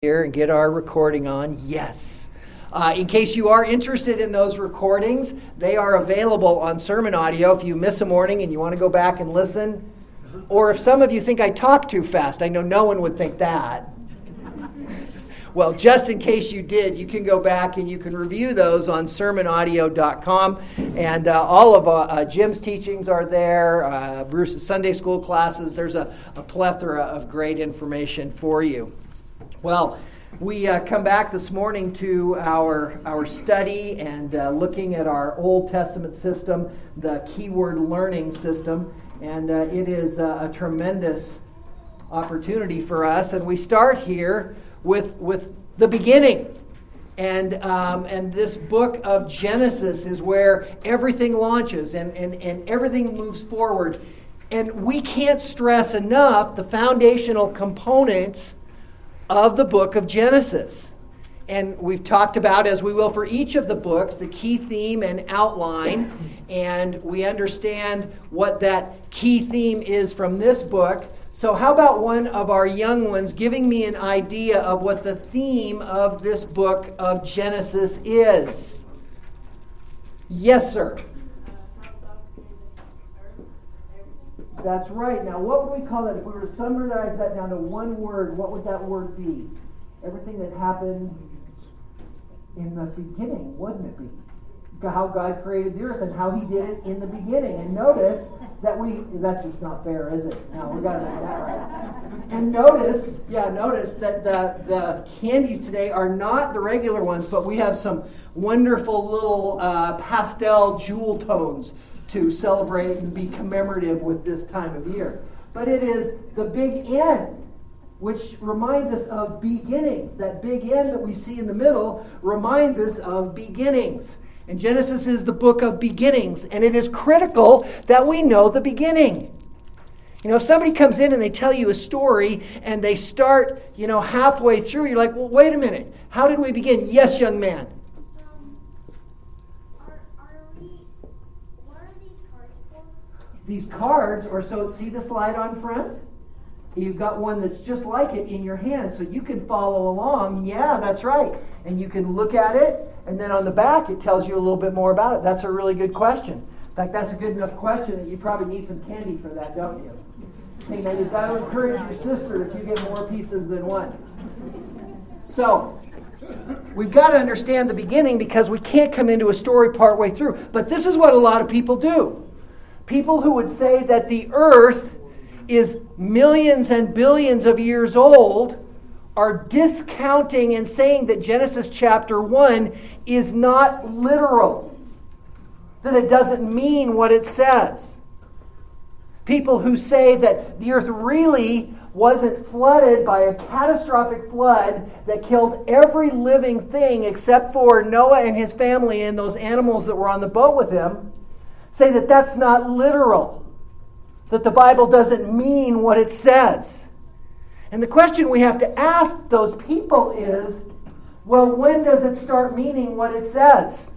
here and get our recording on? Yes. In case you are interested in those recordings, they are available on Sermon Audio if you miss a morning and you want to go back and listen. Or if some of you think I talk too fast, I know no one would think that. Well, just in case you did, you can go back and you can review those on sermonaudio.com. And all of Jim's teachings are there, Bruce's Sunday school classes. There's a plethora of great information for you. Well, we come back this morning to our study and looking at our Old Testament system, the keyword learning system. And it is a tremendous opportunity for us. And we start here with the beginning. And this book of Genesis is where everything launches and everything moves forward. And we can't stress enough the foundational components of the book of Genesis. And we've talked about, as we will for each of the books, the key theme and outline. And we understand what that key theme is from this book. So how about one of our young ones giving me an idea of what the theme of this book of Genesis is? Yes, sir. That's right. Now, what would we call that? If we were to summarize that down to one word, what would that word be? Everything that happened in the beginning, wouldn't it be? How God created the earth and how he did it in the beginning. And notice that that's just not fair, is it? No, we got to make that right. And notice that the candies today are not the regular ones, but we have some wonderful little pastel jewel tones to celebrate and be commemorative with this time of year. But it is the big N, which reminds us of beginnings. That big N that we see in the middle reminds us of beginnings. And Genesis is the book of beginnings, and it is critical that we know the beginning. You know, if somebody comes in and they tell you a story and they start, halfway through, you're like, well, wait a minute. How did we begin? Yes, young man. These cards are, see the slide on front? You've got one that's just like it in your hand, so you can follow along. Yeah, that's right. And you can look at it, and then on the back it tells you a little bit more about it. That's a really good question. In fact, that's a good enough question that you probably need some candy for that, don't you? Hey, now you've got to encourage your sister if you get more pieces than one. So, we've got to understand the beginning because we can't come into a story partway through. But this is what a lot of people do. People who would say that the earth is millions and billions of years old are discounting and saying that Genesis chapter 1 is not literal, that it doesn't mean what it says. People who say that the earth really wasn't flooded by a catastrophic flood that killed every living thing except for Noah and his family and those animals that were on the boat with him, say that that's not literal, that the Bible doesn't mean what it says. And the question we have to ask those people is, well, when does it start meaning what it says?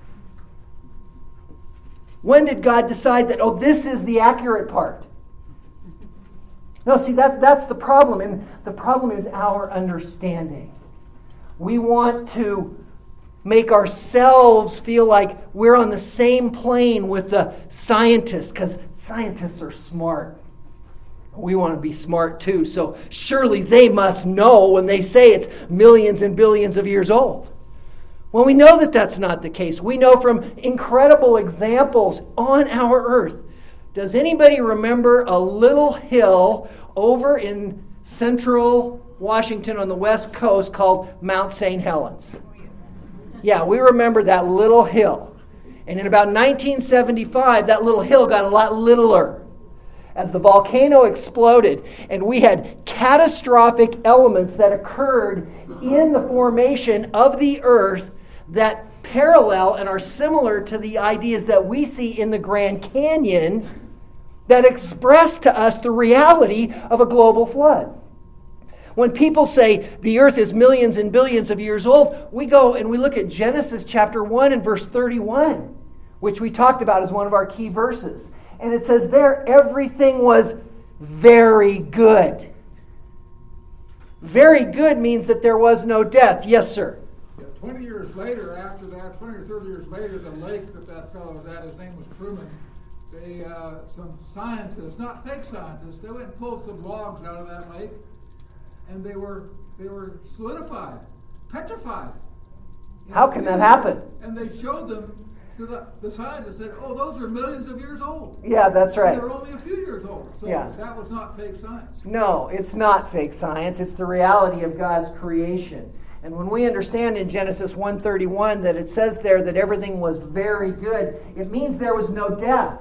When did God decide that, this is the accurate part? No, see, that's the problem. And the problem is our understanding. We want to make ourselves feel like we're on the same plane with the scientists, because scientists are smart. We want to be smart too, so surely they must know when they say it's millions and billions of years old. Well, we know that that's not the case. We know from incredible examples on our earth. Does anybody remember a little hill over in central Washington on the west coast called Mount St. Helens? Yeah, we remember that little hill. And in about 1975, that little hill got a lot littler as the volcano exploded. And we had catastrophic elements that occurred in the formation of the earth that parallel and are similar to the ideas that we see in the Grand Canyon that express to us the reality of a global flood. When people say the earth is millions and billions of years old, we go and we look at Genesis chapter 1 and verse 31, which we talked about as one of our key verses. And it says there, everything was very good. Very good means that there was no death. Yes, sir. Yeah, 20 years later, after that, 20 or 30 years later, the lake that fellow was at, his name was Truman, some scientists, not fake scientists, they went and pulled some logs out of that lake, and they were solidified, petrified. How can that happen? And they showed them to the scientists, said, oh, those are millions of years old. Yeah, that's right. They're only a few years old. So that was not fake science. No, it's not fake science. It's the reality of God's creation. And when we understand in Genesis 1:31 that it says there that everything was very good, it means there was no death.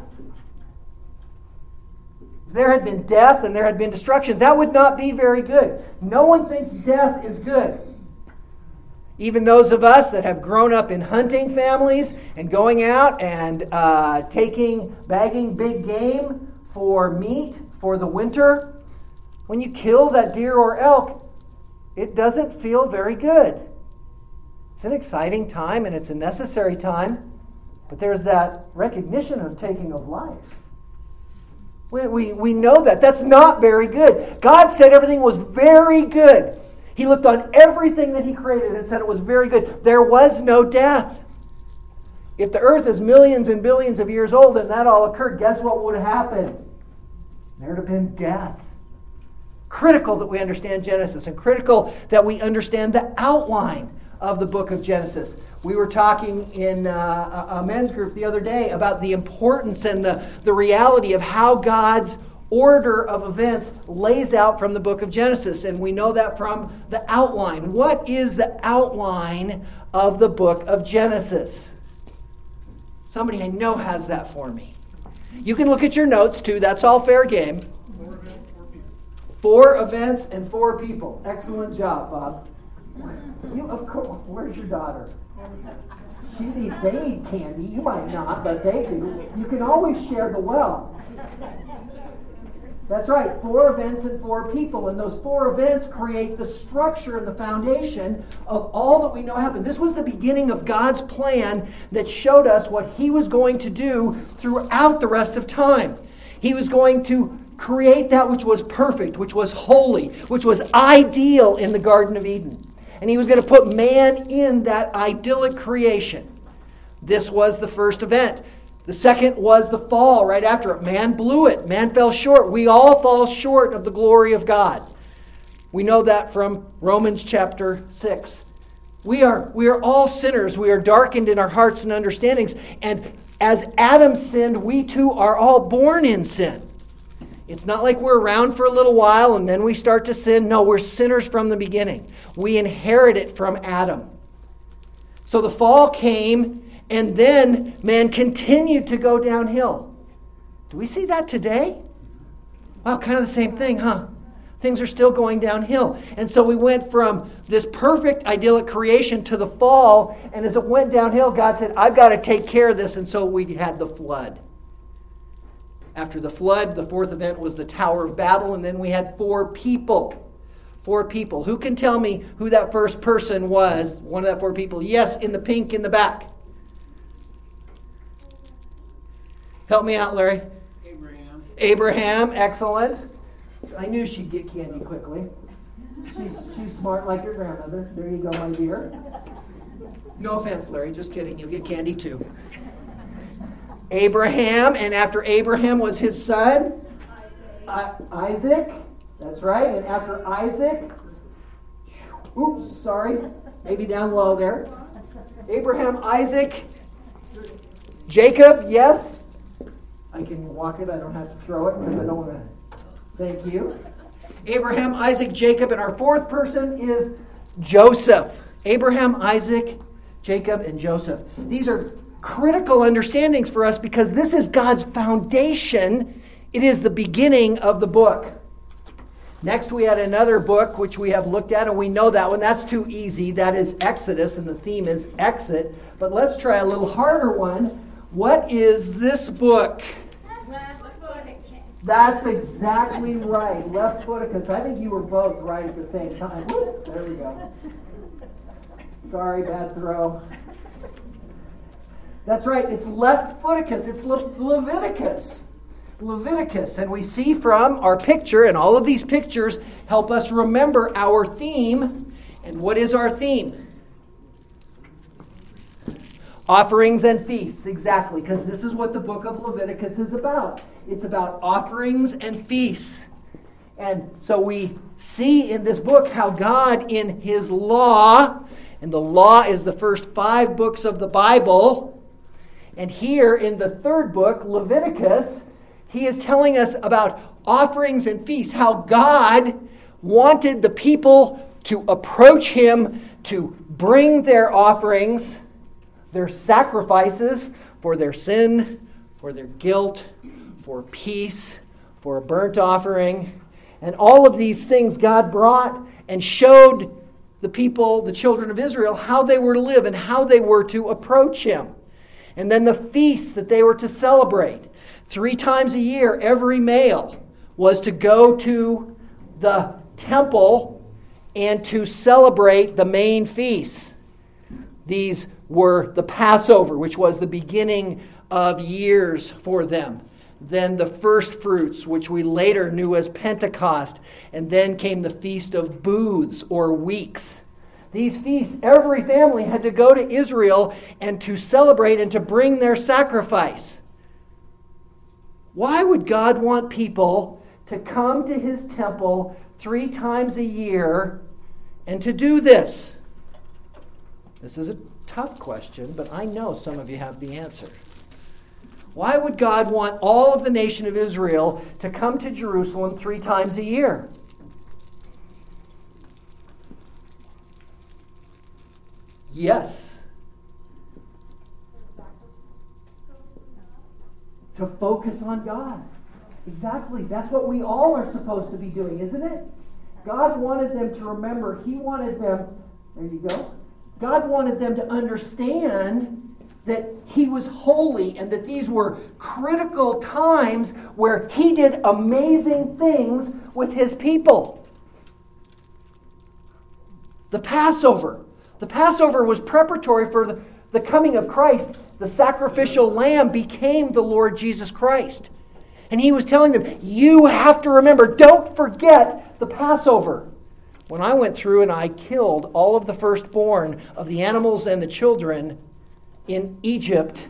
If there had been death and there had been destruction, that would not be very good. No one thinks death is good. Even those of us that have grown up in hunting families and going out and bagging big game for meat for the winter, when you kill that deer or elk, it doesn't feel very good. It's an exciting time and it's a necessary time, but there's that recognition of taking of life. We know that. That's not very good. God said everything was very good. He looked on everything that he created and said it was very good. There was no death. If the earth is millions and billions of years old and that all occurred, guess what would have happened? There would have been death. Critical that we understand Genesis and critical that we understand the outline of the book of Genesis. We were talking in a men's group the other day about the importance and the reality of how God's order of events lays out from the book of Genesis. And we know that from the outline. What is the outline of the book of Genesis? Somebody I know has that for me. You can look at your notes too. That's all fair game. 4 events and 4 people. Excellent job, Bob. You, of course. Where's your daughter? They need candy. You might not, but they do. You can always share the wealth. That's right, 4 events and 4 people. And those 4 events create the structure and the foundation of all that we know happened. This was the beginning of God's plan that showed us what he was going to do throughout the rest of time. He was going to create that which was perfect, which was holy, which was ideal in the Garden of Eden. And he was going to put man in that idyllic creation. This was the first event. The second was the fall right after it. Man blew it. Man fell short. We all fall short of the glory of God. We know that from Romans chapter 6. We are all sinners. We are darkened in our hearts and understandings. And as Adam sinned, we too are all born in sin. It's not like we're around for a little while and then we start to sin. No, we're sinners from the beginning. We inherit it from Adam. So the fall came. And then man continued to go downhill. Do we see that today? Wow, kind of the same thing, huh? Things are still going downhill. And so we went from this perfect idyllic creation to the fall. And as it went downhill, God said, I've got to take care of this. And so we had the flood. After the flood, the 4th event was the Tower of Babel. And then we had 4 people. 4 people. Who can tell me who that first person was? One of that 4 people. Yes, in the pink in the back. Help me out, Larry. Abraham, excellent. I knew she'd get candy quickly. She's smart like your grandmother. There you go, my dear. No offense, Larry. Just kidding. You'll get candy too. Abraham, and after Abraham was his son, Isaac. That's right. And after Isaac, oops, sorry. Maybe down low there. Abraham, Isaac, Jacob, yes. I can walk it. I don't have to throw it because I don't want to. Thank you. Abraham, Isaac, Jacob, and our 4th person is Joseph. Abraham, Isaac, Jacob, and Joseph. These are critical understandings for us because this is God's foundation. It is the beginning of the book. Next, we had another book which we have looked at, and we know that one. That's too easy. That is Exodus, and the theme is exit. But let's try a little harder one. What is this book? That's exactly right. Leviticus. I think you were both right at the same time. There we go. Sorry, bad throw. That's right. It's Leviticus. It's Leviticus. Leviticus. And we see from our picture, and all of these pictures help us remember our theme. And what is our theme? Offerings and feasts, exactly, because this is what the book of Leviticus is about. It's about offerings and feasts. And so we see in this book how God in His law, and the law is the first 5 books of the Bible, and here in the 3rd book, Leviticus, He is telling us about offerings and feasts, how God wanted the people to approach Him to bring their offerings, their sacrifices for their sin, for their guilt, for peace, for a burnt offering. And all of these things God brought and showed the people, the children of Israel, how they were to live and how they were to approach Him. And then the feasts that they were to celebrate. 3 times a year, every male was to go to the temple and to celebrate the main feasts. These were the Passover, which was the beginning of years for them. Then the first fruits, which we later knew as Pentecost. And then came the Feast of Booths or Weeks. These feasts, every family had to go to Israel and to celebrate and to bring their sacrifice. Why would God want people to come to His temple 3 times a year and to do this? This is a tough question, but I know some of you have the answer. Why would God want all of the nation of Israel to come to Jerusalem 3 times a year? Yes. To focus on God. Exactly. That's what we all are supposed to be doing, isn't it? God wanted them to remember. He wanted them, there you go. God wanted them to understand that He was holy and that these were critical times where He did amazing things with His people. The Passover. The Passover was preparatory for the coming of Christ. The sacrificial lamb became the Lord Jesus Christ. And He was telling them, you have to remember, don't forget the Passover. When I went through and I killed all of the firstborn of the animals and the children in Egypt,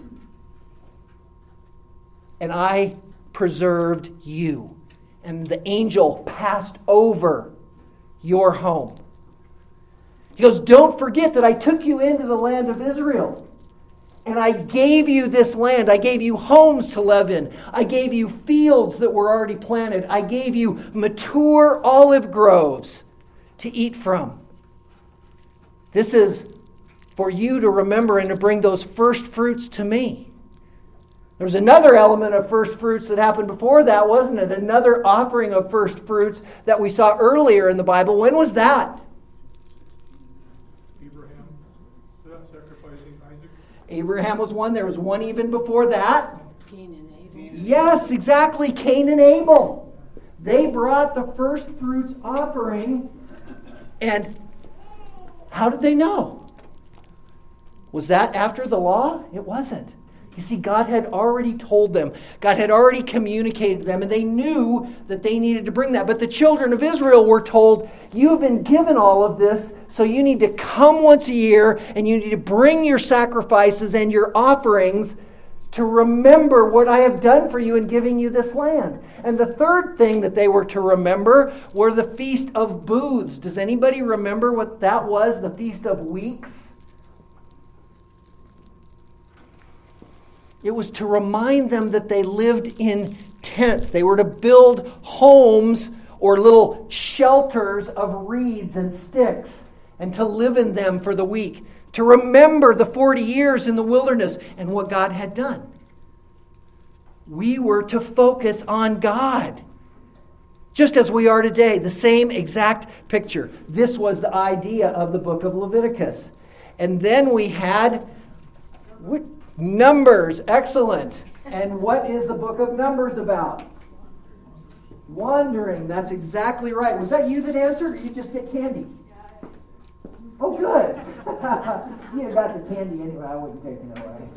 and I preserved you, and the angel passed over your home. He goes, don't forget that I took you into the land of Israel. And I gave you this land. I gave you homes to live in. I gave you fields that were already planted. I gave you mature olive groves to eat from. This is for you to remember and to bring those first fruits to me. There was another element of first fruits that happened before that, wasn't it? Another offering of first fruits that we saw earlier in the Bible. When was that? Abraham was one. There was one even before that. Cain and Abel. Yes, exactly. Cain and Abel. They brought the first fruits offering. And how did they know? Was that after the law? It wasn't. You see, God had already told them. God had already communicated to them, and they knew that they needed to bring that. But the children of Israel were told, you have been given all of this, so you need to come once a year, and you need to bring your sacrifices and your offerings to remember what I have done for you in giving you this land. And the third thing that they were to remember were the Feast of Booths. Does anybody remember what that was, the Feast of Weeks? It was to remind them that they lived in tents. They were to build homes or little shelters of reeds and sticks and to live in them for the week. To remember the 40 years in the wilderness and what God had done. We were to focus on God. Just as we are today, the same exact picture. This was the idea of the book of Leviticus. And then we had Numbers. Excellent. And what is the book of Numbers about? Wandering. That's exactly right. Was that you that answered, or you just get candy? Oh, good. You got the candy anyway. I wouldn't take it away.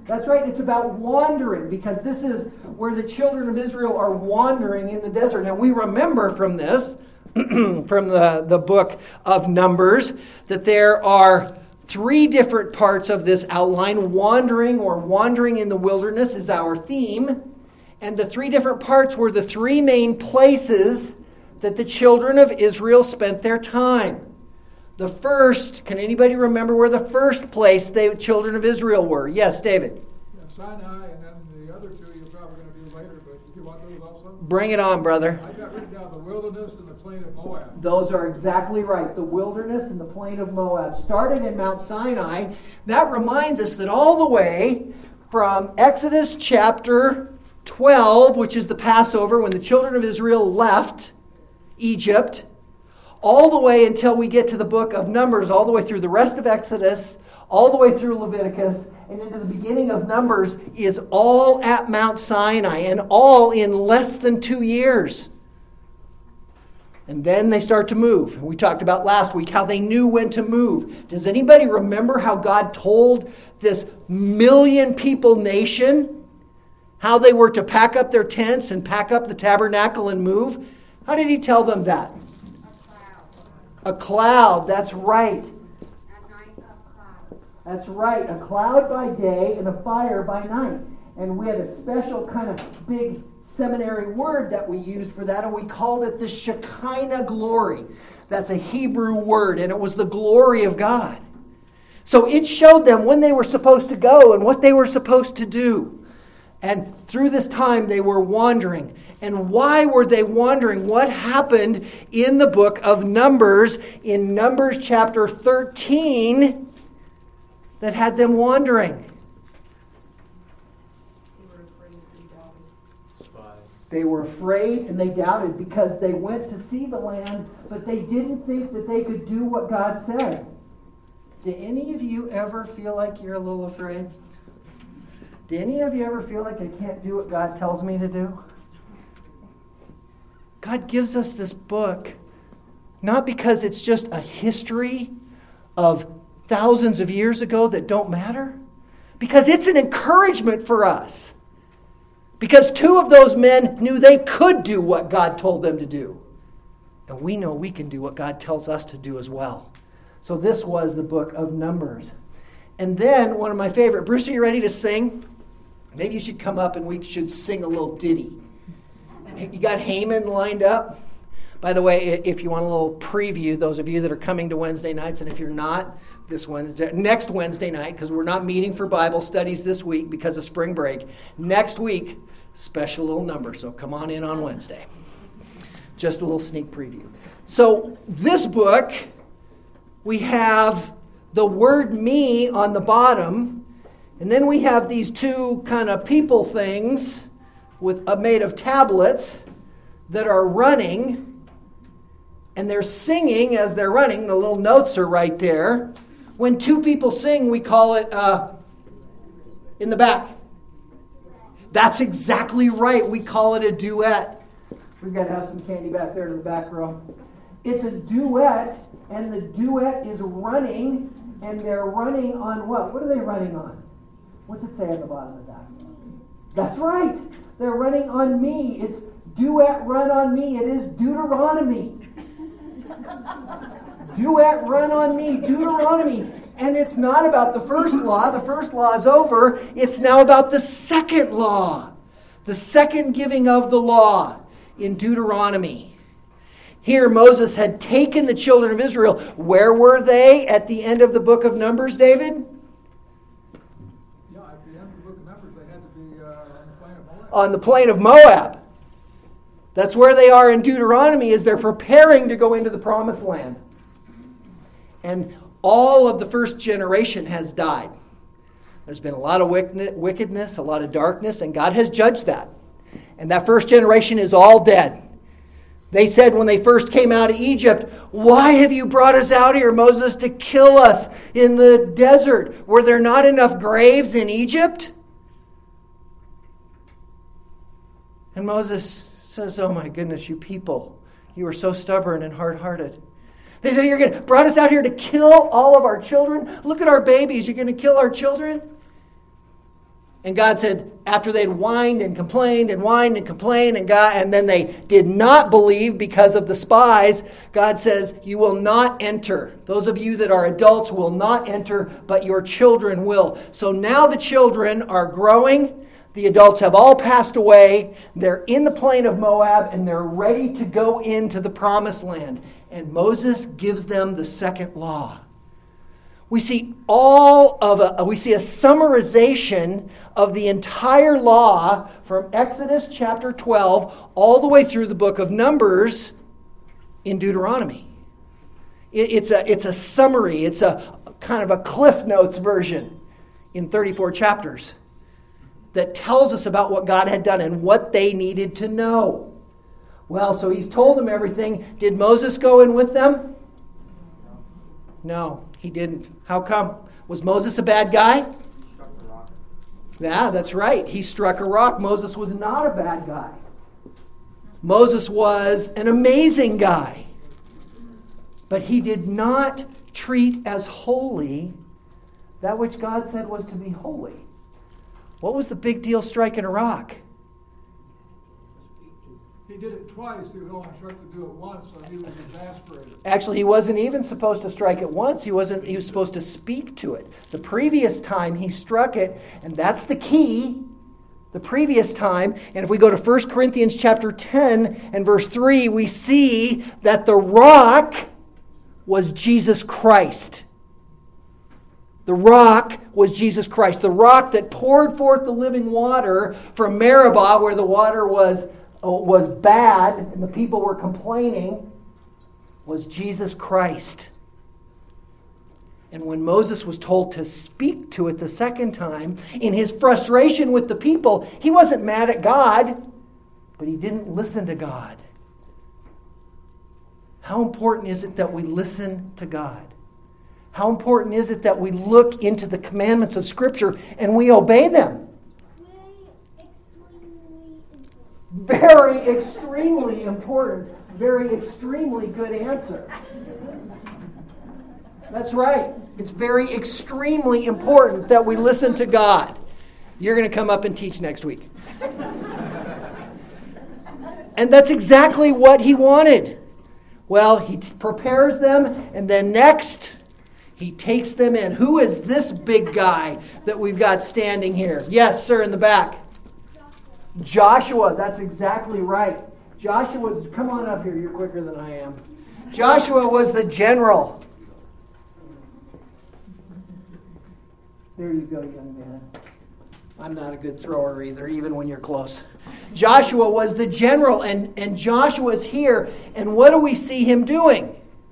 That's right, it's about wandering, because this is where the children of Israel are wandering in the desert. And we remember from this, from the book of Numbers, that there are 3 different parts of this outline. Wandering, or wandering in the wilderness, is our theme. And the 3 different parts were the 3 main places that the children of Israel spent their time. The first, can anybody remember where the first place the children of Israel were? Yes, David. Yeah, Sinai, and then the other 2 you're probably going to do later, but do you want those also? Bring it on, brother. I got written down the wilderness and the plain of Moab. Those are exactly right. The wilderness and the plain of Moab. Started in Mount Sinai. That reminds us that all the way from Exodus chapter 12, which is the Passover, when the children of Israel left Egypt, all the way until we get to the book of Numbers, all the way through the rest of Exodus, all the way through Leviticus, and into the beginning of Numbers, is all at Mount Sinai, and all in less than 2 years. And then they start to move. We talked about last week how they knew when to move. Does anybody remember how God told this 1 million people nation how they were to pack up their tents and pack up the tabernacle and move? How did he tell them that? A cloud, that's right. At night, a cloud. That's right, a cloud by day and a fire by night. And we had a special kind of big seminary word that we used for that, and we called it the Shekinah glory. That's a Hebrew word, and it was the glory of God. So it showed them when they were supposed to go and what they were supposed to do. And through this time, they were wandering. And why were they wandering? What happened in the book of Numbers, in Numbers chapter 13, that had them wandering? They were afraid and they doubted because they went to see the land, but they didn't think that they could do what God said. Do any of you ever feel like you're a little afraid? Do any of you ever feel like I can't do what God tells me to do? God gives us this book not because it's just a history of thousands of years ago that don't matter, because it's an encouragement for us. Because 2 of those men knew they could do what God told them to do. And we know we can do what God tells us to do as well. So this was the book of Numbers. And then one of my favorite, Bruce, are you ready to sing? Maybe you should come up and we should sing a little ditty. You got Haman lined up? By the way, if you want a little preview, those of you that are coming to Wednesday nights, and if you're not, next Wednesday night, because we're not meeting for Bible studies this week because of spring break. Next week, special little number, so come on in on Wednesday. Just a little sneak preview. So this book, we have the word me on the bottom, and then we have these 2 kind of people things made of tablets that are running, and they're singing as they're running. The little notes are right there. When 2 people sing, we call it in the back. That's exactly right. We call it a duet. We've got to have some candy back there to the back row. It's a duet, and the duet is running, and they're running on what? What are they running on? What's it say on the bottom of that? That's right. They're running on me. It's duet run on me. It is Deuteronomy. Duet run on me. Deuteronomy. And it's not about the first law. The first law is over. It's now about the second law. The second giving of the law in Deuteronomy. Here Moses had taken the children of Israel. Where were they at the end of the book of Numbers, David? Yeah, at the end of the book of Numbers, they had to be on the plain of Moab. On the plain of Moab. That's where they are in Deuteronomy as they're preparing to go into the promised land. And all of the first generation has died. There's been a lot of wickedness, a lot of darkness, and God has judged that. And that first generation is all dead. They said when they first came out of Egypt, "Why have you brought us out here, Moses, to kill us in the desert? Were there not enough graves in Egypt?" And Moses says, "Oh my goodness, you people, you are so stubborn and hard-hearted." They say, "You're brought us out here to kill all of our children? Look at our babies. You're going to kill our children?" And God said, after they'd whined and complained and whined and complained and then they did not believe because of the spies, God says, you will not enter. Those of you that are adults will not enter, but your children will. So now the children are growing. The adults have all passed away. They're in the plain of Moab and they're ready to go into the promised land. And Moses gives them the second law. We see a summarization of the entire law from Exodus chapter 12 all the way through the book of Numbers in Deuteronomy. It's a summary. It's a kind of a Cliff Notes version in 34 chapters that tells us about what God had done and what they needed to know. Well, so he's told them everything. Did Moses go in with them? No, he didn't. How come? Was Moses a bad guy? He struck the rock. Yeah, that's right. He struck a rock. Moses was not a bad guy. Moses was an amazing guy. But he did not treat as holy that which God said was to be holy. What was the big deal striking a rock? He did it twice. He was only instructed to do it once, so he was exasperated. Actually, he wasn't even supposed to strike it once. He was supposed to speak to it. The previous time he struck it, and that's the key, the previous time. And if we go to 1 Corinthians chapter 10 and verse 3, we see that the rock was Jesus Christ. The rock was Jesus Christ. The rock that poured forth the living water from Meribah, where the water was bad and the people were complaining, was Jesus Christ. And when Moses was told to speak to it the second time, in his frustration with the people, he wasn't mad at God, but he didn't listen to God. How important is it that we listen to God? How important is it that we look into the commandments of Scripture and we obey them? Very extremely important. Very extremely good answer. That's right. It's very extremely important that we listen to God. You're going to come up and teach next week. And that's exactly what he wanted. Well, he prepares them, and then next, he takes them in. Who is this big guy that we've got standing here? Yes, sir, in the back. Joshua, that's exactly right. Joshua, come on up here, you're quicker than I am. Joshua was the general. There you go, young man. I'm not a good thrower either, even when you're close. Joshua was the general, and Joshua's here, and what do we see him doing?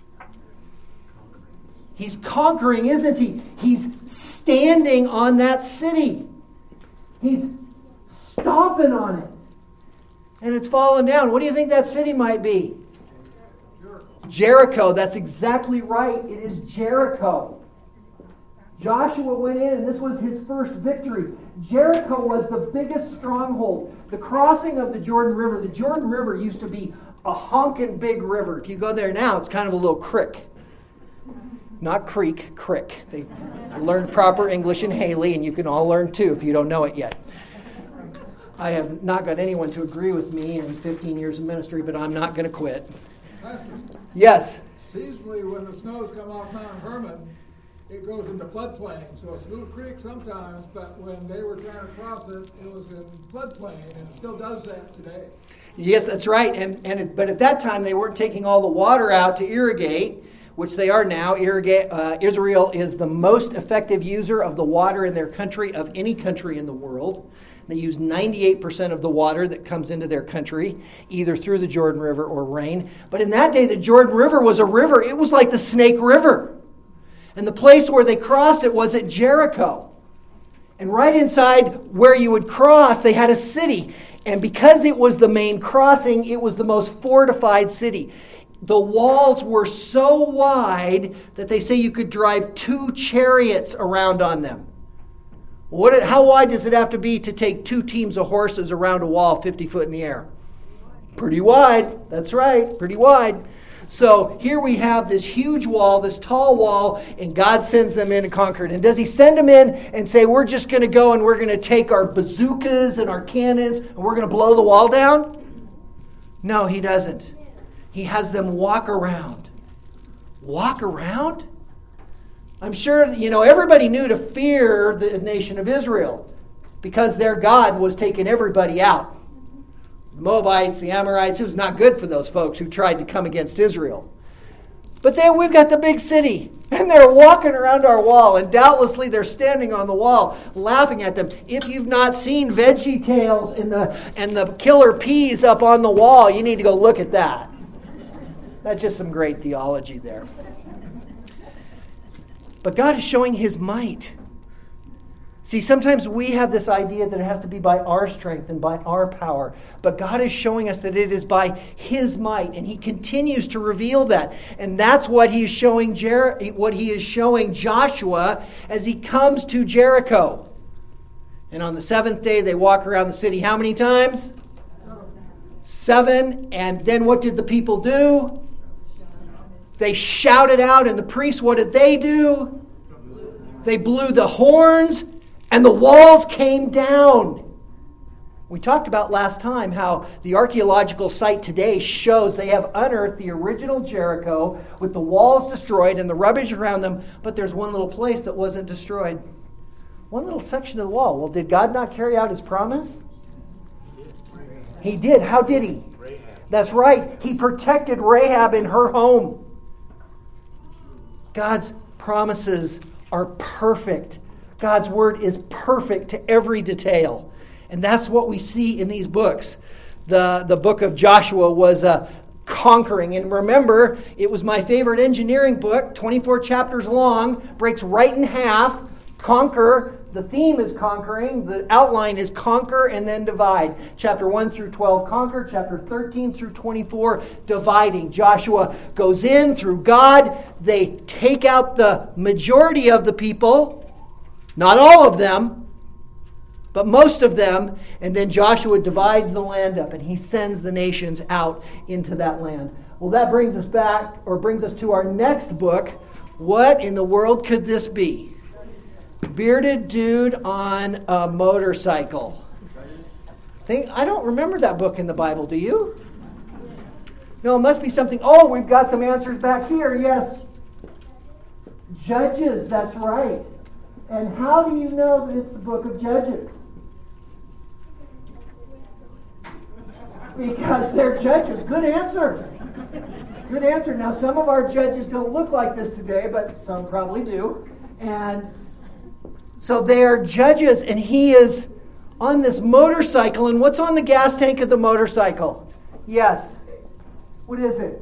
He's conquering, isn't he? He's standing on that city. He's stomping on it. And it's fallen down. What do you think that city might be? Jericho. That's exactly right. It is Jericho. Joshua went in, and this was his first victory. Jericho was the biggest stronghold. The crossing of the Jordan River. The Jordan River used to be a honking big river. If you go there now, it's kind of a little creek. Not creek, crick. They learned proper English in Haley, and you can all learn too if you don't know it yet. I have not got anyone to agree with me in 15 years of ministry, but I'm not going to quit. Pastor, Yes. seasonally, when the snows come off Mount Hermon, it goes into floodplain. So it's a little creek sometimes, but when they were trying to cross it, it was in floodplain, and it still does that today. Yes, that's right. But at that time, they weren't taking all the water out to irrigate, which they are now. Israel is the most effective user of the water in their country of any country in the world. They use 98% of the water that comes into their country, either through the Jordan River or rain. But in that day, the Jordan River was a river. It was like the Snake River. And the place where they crossed it was at Jericho. And right inside where you would cross, they had a city. And because it was the main crossing, it was the most fortified city. The walls were so wide that they say you could drive 2 chariots around on them. How wide does it have to be to take 2 teams of horses around a wall 50 foot in the air? Pretty wide. That's right, pretty wide. So here we have this huge wall, this tall wall, and God sends them in to conquer it. And does he send them in and say, we're just going to go and we're going to take our bazookas and our cannons and we're going to blow the wall down? No, he doesn't. He has them walk around. Walk around? I'm sure, everybody knew to fear the nation of Israel because their God was taking everybody out. The Moabites, the Amorites, it was not good for those folks who tried to come against Israel. But then we've got the big city, and they're walking around our wall, and doubtlessly they're standing on the wall laughing at them. If you've not seen Veggie Tales and the killer peas up on the wall, you need to go look at that. That's just some great theology there. But God is showing his might. See, sometimes we have this idea that it has to be by our strength and by our power. But God is showing us that it is by his might. And he continues to reveal that. And that's what he is showing Joshua as he comes to Jericho. And on the seventh day, they walk around the city how many times? 7. And then what did the people do? They shouted out. And the priests, what did they do? They blew the horns. And the walls came down. We talked about last time how the archaeological site today shows they have unearthed the original Jericho with the walls destroyed and the rubbish around them, but there's one little place that wasn't destroyed. One little section of the wall. Well, did God not carry out his promise? He did. How did he? That's right. He protected Rahab in her home. God's promises are perfect. God's word is perfect to every detail. And that's what we see in these books. The book of Joshua was conquering. And remember, it was my favorite engineering book, 24 chapters long, breaks right in half. Conquer. The theme is conquering. The outline is conquer and then divide. Chapter 1 through 12, conquer. Chapter 13 through 24, dividing. Joshua goes in through God. They take out the majority of the people. Not all of them, but most of them. And then Joshua divides the land up and he sends the nations out into that land. Well, that brings us to our next book. What in the world could this be? Bearded dude on a motorcycle. I don't remember that book in the Bible, do you? No, it must be something. Oh, we've got some answers back here. Yes. Judges, that's right. And how do you know that it's the book of Judges? Because they're judges. Good answer. Good answer. Now, some of our judges don't look like this today, but some probably do. And so they are judges, and he is on this motorcycle. And what's on the gas tank of the motorcycle? Yes. What is it?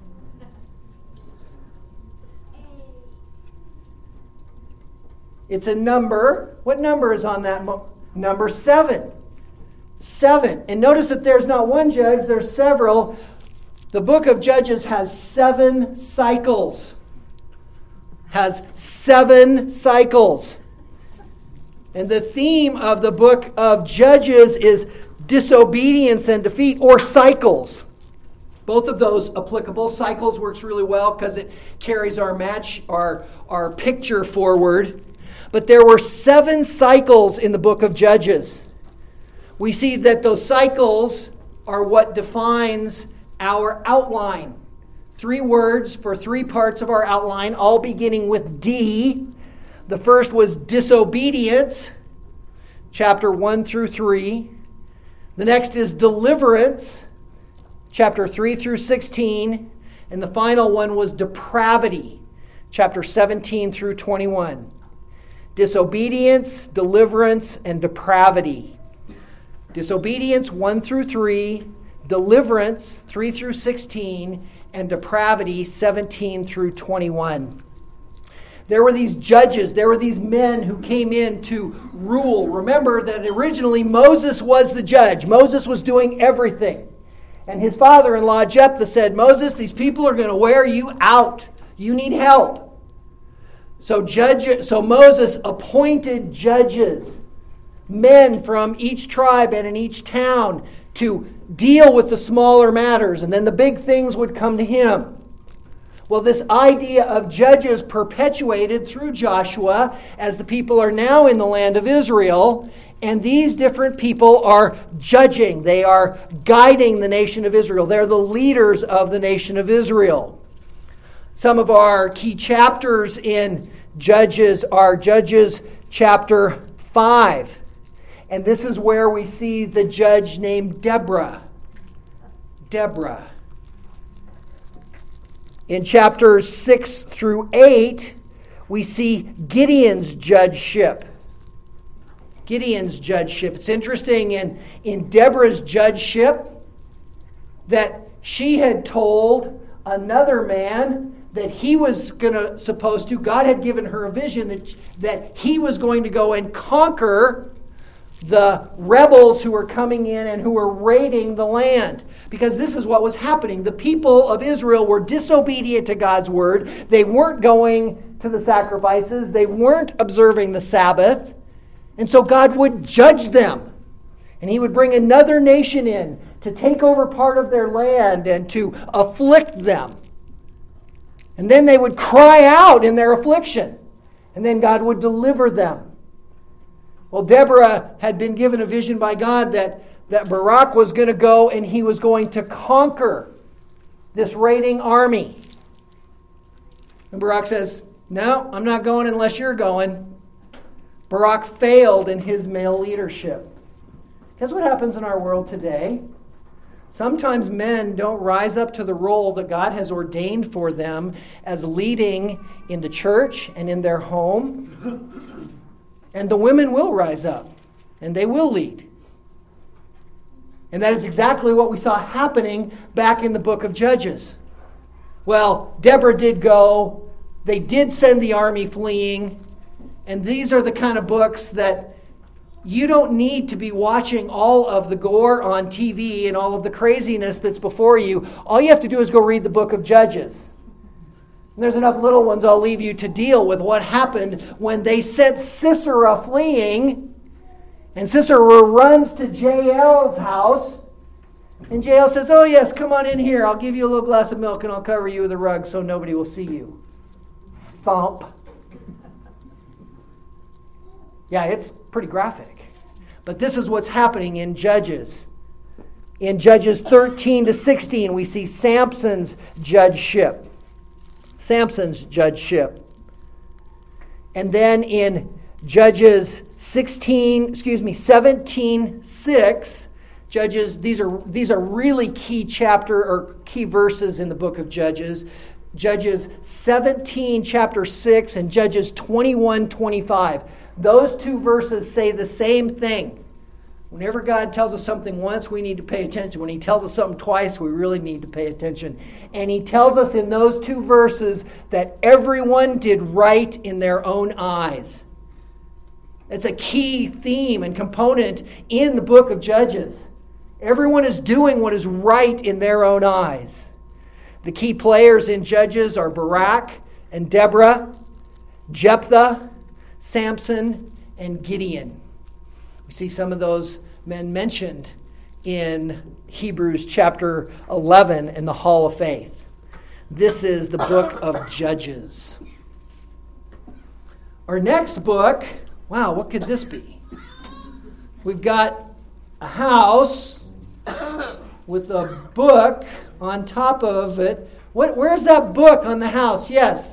It's a number. What number is on that? Number 7. 7. And notice that there's not one judge, there's several. The book of Judges has 7 cycles. Has 7 cycles. And the theme of the book of Judges is disobedience and defeat, or cycles. Both of those applicable. Cycles works really well because it carries our picture forward. But there were 7 cycles in the book of Judges. We see that those cycles are what defines our outline. 3 words for 3 parts of our outline, all beginning with D. The first was disobedience, chapter 1 through 3. The next is deliverance, chapter 3 through 16. And the final one was depravity, chapter 17 through 21. Disobedience, deliverance, and depravity. Disobedience 1 through 3, deliverance 3 through 16, and depravity 17 through 21. There were these judges, there were these men who came in to rule. Remember that originally Moses was the judge. Moses was doing everything. And his father-in-law Jephthah said, Moses, these people are going to wear you out. You need help. So Moses appointed judges, men from each tribe and in each town to deal with the smaller matters. And then the big things would come to him. Well, this idea of judges perpetuated through Joshua as the people are now in the land of Israel, and these different people are judging. They are guiding the nation of Israel. They're the leaders of the nation of Israel. Some of our key chapters in Judges are Judges chapter 5. And this is where we see the judge named Deborah. Deborah. In chapters 6 through 8, we see Gideon's judgeship. Gideon's judgeship. It's interesting in Deborah's judgeship that she had told another man that he was supposed to, God had given her a vision that he was going to go and conquer the rebels who were coming in and who were raiding the land. Because this is what was happening. The people of Israel were disobedient to God's word. They weren't going to the sacrifices. They weren't observing the Sabbath. And so God would judge them. And he would bring another nation in to take over part of their land and to afflict them. And then they would cry out in their affliction. And then God would deliver them. Well, Deborah had been given a vision by God that Barak was going to go and he was going to conquer this raiding army. And Barak says, no, I'm not going unless you're going. Barak failed in his male leadership. Guess what happens in our world today? Sometimes men don't rise up to the role that God has ordained for them as leading in the church and in their home. And the women will rise up and they will lead. And that is exactly what we saw happening back in the book of Judges. Well, Deborah did go. They did send the army fleeing. And these are the kind of books that you don't need to be watching all of the gore on TV and all of the craziness that's before you. All you have to do is go read the book of Judges. And there's enough little ones I'll leave you to deal with what happened when they sent Sisera fleeing. And Sisera runs to Jael's house. And Jael says, oh yes, come on in here. I'll give you a little glass of milk and I'll cover you with a rug so nobody will see you. Thump. Yeah, it's pretty graphic. But this is what's happening in Judges. In Judges 13 to 16, we see Samson's judgeship. Samson's judgeship. And then in Judges 17:6, Judges, these are really key chapter or key verses in the book of Judges. Judges 17, chapter 6, and Judges 21:25. Those two verses say the same thing. Whenever God tells us something once, we need to pay attention. When he tells us something twice, we really need to pay attention. And he tells us in those two verses that everyone did right in their own eyes. It's a key theme and component in the book of Judges. Everyone is doing what is right in their own eyes. The key players in Judges are Barak and Deborah, Jephthah, Samson, and Gideon. We see some of those men mentioned in Hebrews chapter 11 in the Hall of Faith. This is the book of Judges. Our next book, wow, what could this be? We've got a house with a book on top of it. Where's that book on the house? Yes.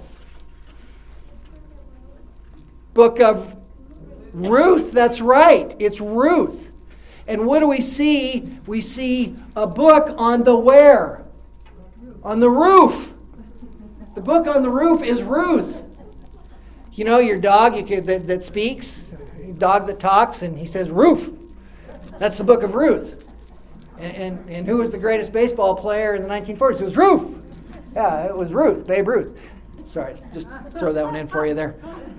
Book of Ruth, that's right. It's Ruth. And what do we see? We see a book on the where? On the roof. The book on the roof is Ruth. You know, your dog that speaks, your dog that talks, and he says, roof. That's the book of Ruth. And who was the greatest baseball player in the 1940s? It was Ruth. Yeah, it was Ruth, Babe Ruth. Sorry, just throw that one in for you there.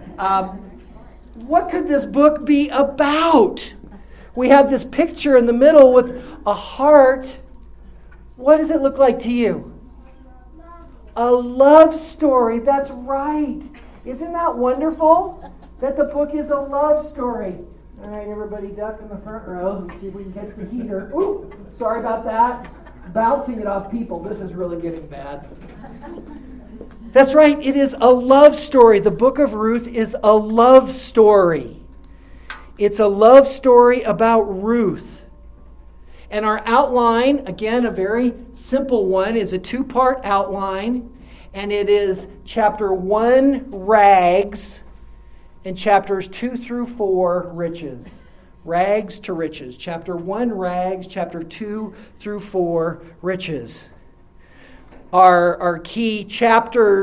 What could this book be about? We have this picture in the middle with a heart. What does it look like to you? A love story. That's right. Isn't that wonderful? That the book is a love story. All right, everybody duck in the front row. Let's see if we can catch the heater. Ooh, sorry about that. Bouncing it off people. This is really getting bad. That's right, it is a love story. The book of Ruth is a love story. It's a love story about Ruth. And our outline, again, a very simple one, is a two-part outline. And it is chapter 1, rags, and chapters 2 through 4, riches. Rags to riches. Chapter 1, rags. Chapter 2 through 4, riches. Our key chapter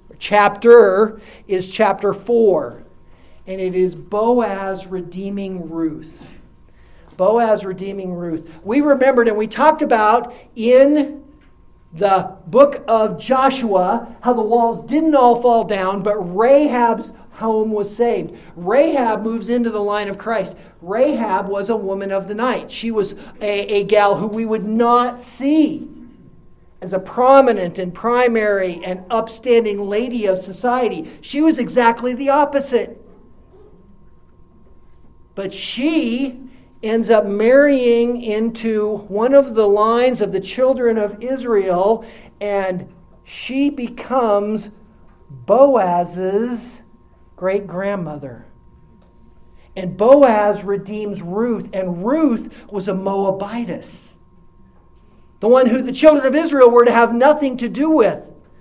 is chapter 4. And it is Boaz redeeming Ruth. Boaz redeeming Ruth. We remembered and we talked about in the book of Joshua how the walls didn't all fall down, but Rahab's home was saved. Rahab moves into the line of Christ. Rahab was a woman of the night. She was a gal who we would not see as a prominent and primary and upstanding lady of society. She was exactly the opposite. But she ends up marrying into one of the lines of the children of Israel, and she becomes Boaz's great-grandmother. And Boaz redeems Ruth, and Ruth was a Moabitess, the one who the children of Israel were to have nothing to do with.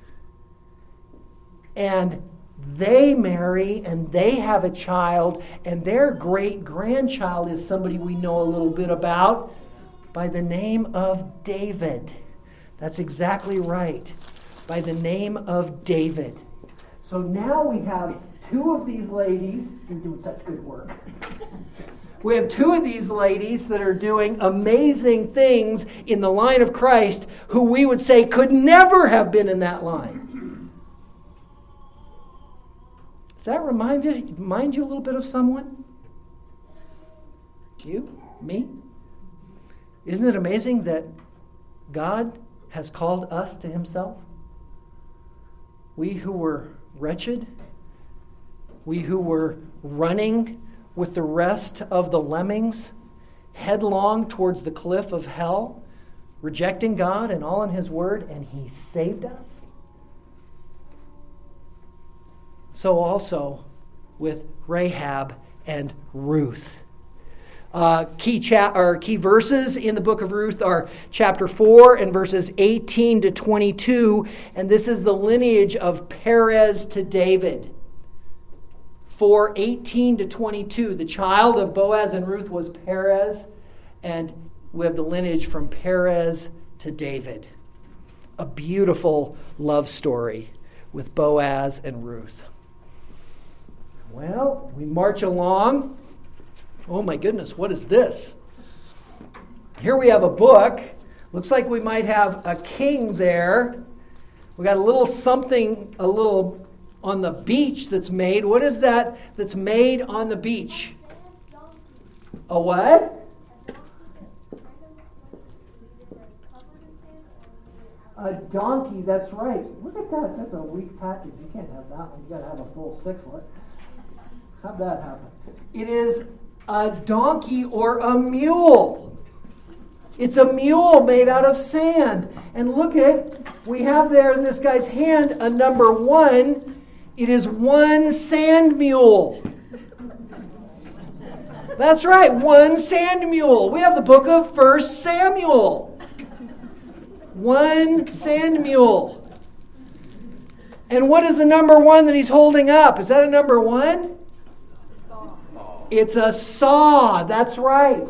And they marry and they have a child, and their great-grandchild is somebody we know a little bit about by the name of David. That's exactly right. By the name of David. So now we have two of these ladies. You're doing such good work. We have two of these ladies that are doing amazing things in the line of Christ who we would say could never have been in that line. Does that remind you a little bit of someone? You? Me? Isn't it amazing that God has called us to himself? We who were wretched, we who were running with the rest of the lemmings, headlong towards the cliff of hell, rejecting God and all in his word, and he saved us. So also with Rahab and Ruth. Key verses in the book of Ruth are chapter 4 and verses 18 to 22. And this is the lineage of Perez to David. 4:18 to 22. The child of Boaz and Ruth was Perez. And we have the lineage from Perez to David. A beautiful love story with Boaz and Ruth. Well, we march along. Oh my goodness, what is this? Here we have a book. Looks like we might have a king there. We got a little something, a little on the beach that's made. What is that that's made on the beach? A what? A donkey, that's right. Look at that. That's a weak package. You can't have that one. You got to have a full sixlet. How'd that happen? It is a donkey or a mule. It's a mule made out of sand. And look we have there in this guy's hand a number 1. It is one sand mule. That's right, one sand mule. We have the book of 1 Samuel. One sand mule. And what is the number 1 that he's holding up? Is that a number 1? It's a saw. That's right.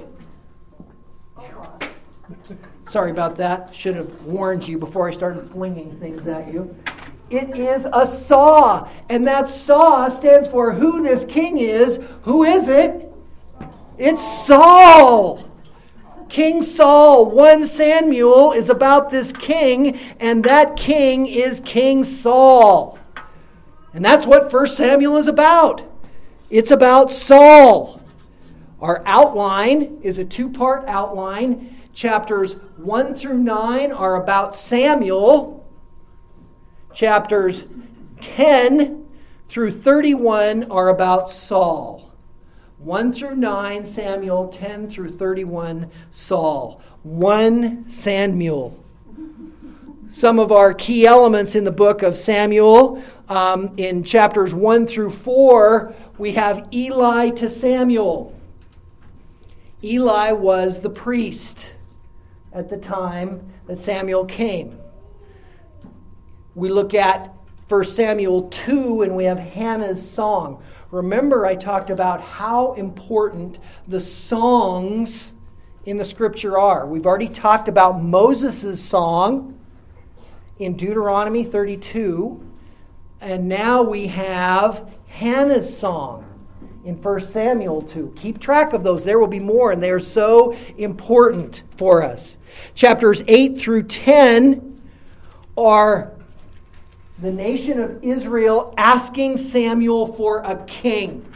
Sorry about that. Should have warned you before I started flinging things at you. It is a saw. And that saw stands for who this king is. Who is it? It's Saul. King Saul. 1 Samuel is about this king, and that king is King Saul. And that's what 1 Samuel is about. It's about Saul. Our outline is a 2-part outline. Chapters 1 through 9 are about Samuel. Chapters 10 through 31 are about Saul. 1 through 9, Samuel. 10 through 31, Saul. 1 Samuel. some of our key elements in the book of Samuel. In chapters 1 through 4, we have Eli to Samuel. Eli was the priest at the time that Samuel came. We look at 1 Samuel 2 and we have Hannah's song. Remember, I talked about how important the songs in the scripture are. We've already talked about Moses' song in Deuteronomy 32, and now we have Hannah's song in 1 Samuel 2. Keep track of those. There will be more, and they are so important for us. Chapters 8 through 10 are the nation of Israel asking Samuel for a king.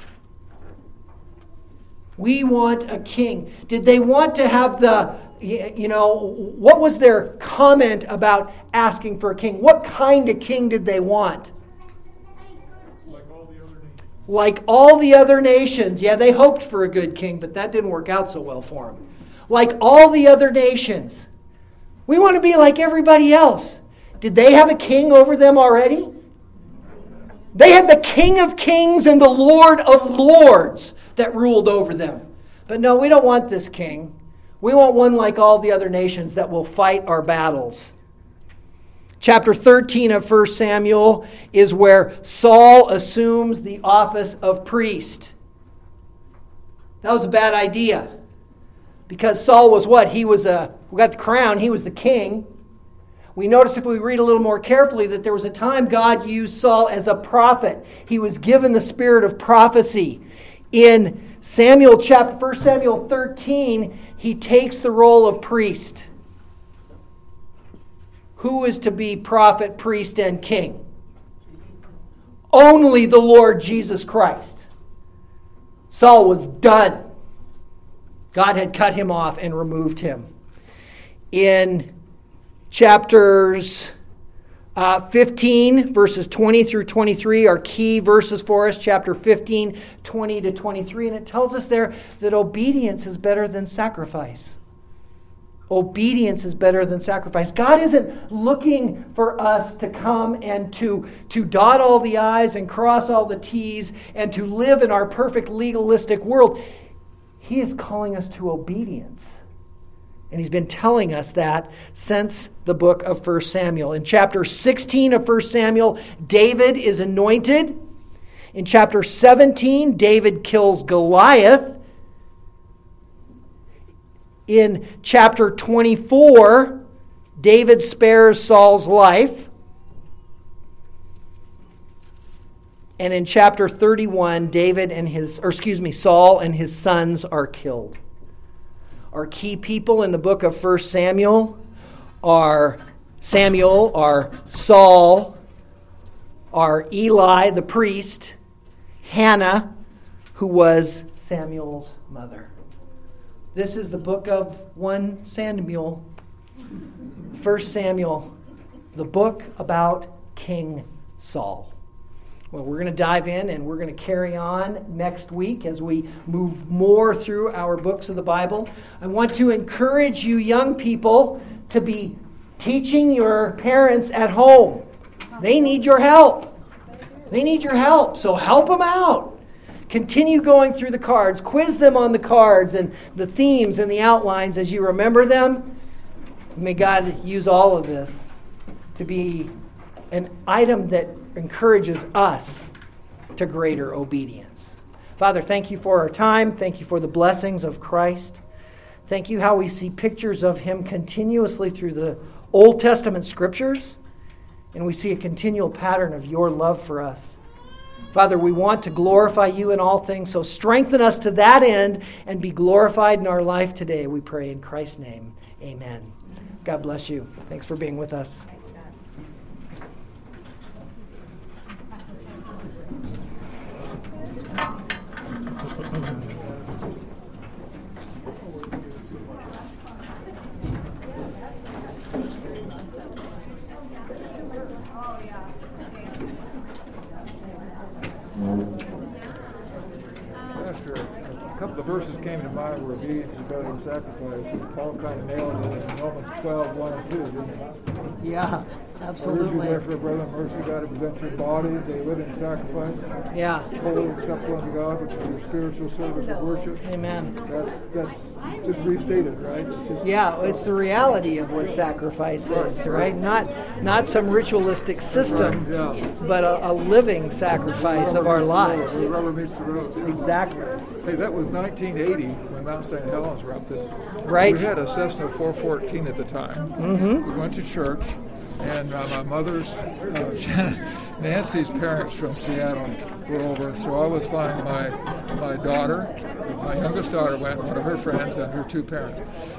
We want a king. Did they want to have what was their comment about asking for a king? What kind of king did they want? Like all the other nations. Yeah, they hoped for a good king, but that didn't work out so well for them. Like all the other nations. We want to be like everybody else. Did they have a king over them already? They had the King of Kings and the Lord of Lords that ruled over them. But no, we don't want this king. We want one like all the other nations that will fight our battles. Chapter 13 of 1 Samuel is where Saul assumes the office of priest. That was a bad idea. Because Saul was what? We got the crown, he was the king. We notice if we read a little more carefully that there was a time God used Saul as a prophet. He was given the spirit of prophecy. In 1 Samuel 13, he takes the role of priest. Who is to be prophet, priest, and king? Only the Lord Jesus Christ. Saul was done. God had cut him off and removed him. In chapters 15, verses 20 through 23 are key verses for us. Chapter 15, 20 to 23. And it tells us there that obedience is better than sacrifice. Obedience is better than sacrifice. God isn't looking for us to come and to dot all the I's and cross all the T's and to live in our perfect legalistic world. He is calling us to obedience. And he's been telling us that since the book of 1 Samuel. In chapter 16 of 1 Samuel, David is anointed. In chapter 17, David kills Goliath. In chapter 24, David spares Saul's life. And in chapter 31, Saul and his sons are killed. Our key people in the book of 1 Samuel are Saul, are Eli the priest, Hannah, who was Samuel's mother. This is the book of 1 Samuel, 1 Samuel, the book about King Saul. Well, we're going to dive in and we're going to carry on next week as we move more through our books of the Bible. I want to encourage you young people to be teaching your parents at home. They need your help. They need your help, so help them out. Continue going through the cards. Quiz them on the cards and the themes and the outlines as you remember them. May God use all of this to be an item that encourages us to greater obedience. Father, thank you for our time. Thank you for the blessings of Christ. Thank you how we see pictures of him continuously through the Old Testament scriptures, and we see a continual pattern of your love for us. Father, we want to glorify you in all things, so strengthen us to that end and be glorified in our life today, we pray in Christ's name. Amen. God bless you. Thanks for being with us. Pastor, a couple the verses came to mind were obedience is better than sacrifice. And Paul kind of nailed it in Romans 12, 1 and 2, didn't he? Yeah, Urge you absolutely. therefore, brethren, mercy God, to present your bodies a living sacrifice, Yeah, holy, acceptable unto God, which is your spiritual service of worship. amen. That's just restated, right? It's just, Yeah, it's the reality of what sacrifice is, right? Not some ritualistic system, yeah. but a living sacrifice of our lives. The rubber meets the road. Yeah. Exactly. Hey, that was 1980 when Mount St. Helens erupted. Right. We had a Cessna 414 at the time. Mm-hmm. We went to church, and my mother's, Nancy's parents from Seattle were over, so I was flying my daughter. My youngest daughter went for her friends and her two parents.